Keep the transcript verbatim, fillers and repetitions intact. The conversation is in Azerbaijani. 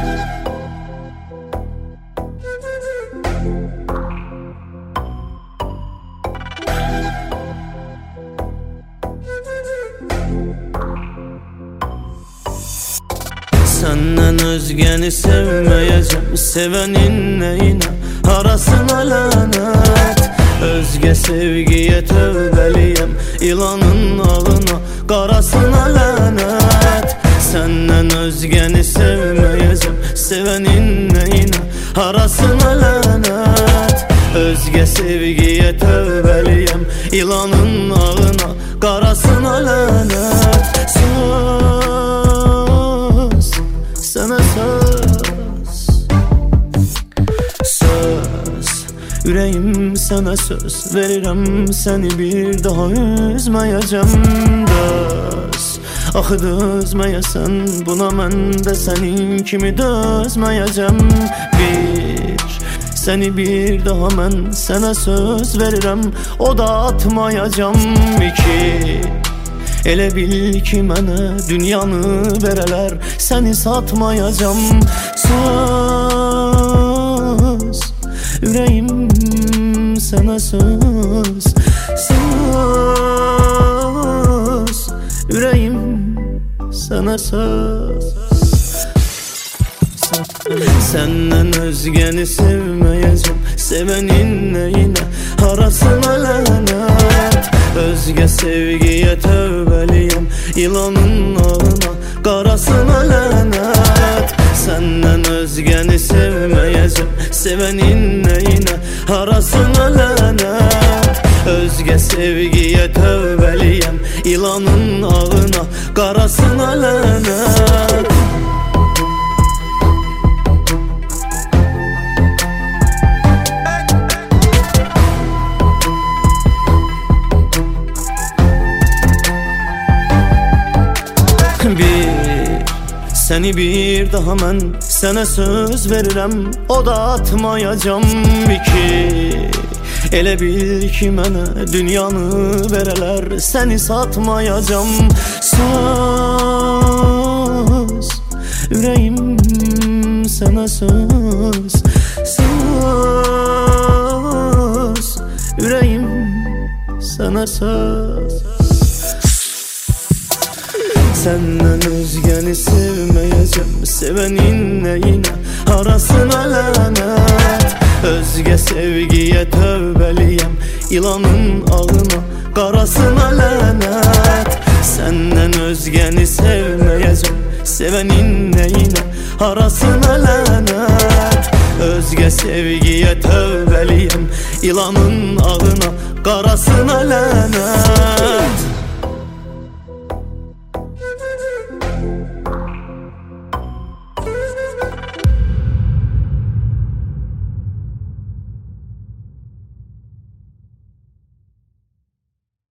Senden özgəni sevməyəcəm, sevenin neyinə, arasına lənət. Özgə sevgiyə tövbəliyəm, ilanın ağına, qarasına lənət. Səndən özgəni sevməyəcəm, sevenin neyinə, arasına lənət. Özgə sevgiyə tövbəliyəm, ilanın ağına, qarasına lənət. Sana söz, söz, ürəyim sana söz verirəm, səni bir daha üzməyəcəm. Döz, axı dözməyəsən, buna mən də sənin kimi dözməyəcəm. Bir, səni bir daha mən sənə söz verirəm, o da atmayacam. İki, elə bil ki mənə dünyanı verələr, səni satmayacam. Söz, ürəyim sənə söz, söz, ürəyim sənə söz. Səndən özgəni sevməyəcəm, sevenin neyinə, arasına lənət. Özgə sevgiyə tövbəliyəm, ilanın ağına, qarasına lənət. Səndən özgəni sevməyəcəm, sevenin neyinə, arasına lənət. Özgə sevgiyə tövbəliyəm, ilanın ağına, qarasına lənət. Bir, səni bir daha mən sənə söz verirəm, o da atmayacam. İki, elə bil ki mənə dünyanı verələr, səni satmayacam. Söz, ürəyim sənə söz, söz, ürəyim sənə söz. Səndən özgəni sevməyəcəm, sevenin neyinə, arasına lənət. Özgə sevgiyə tövbəliyəm, ilanın ağına, qarasına lənət. Səndən özgəni sevməyəcəm, sevenin neyinə, arasına lənət. Özgə sevgiyə tövbəliyəm, ilanın ağına, qarasına lənət.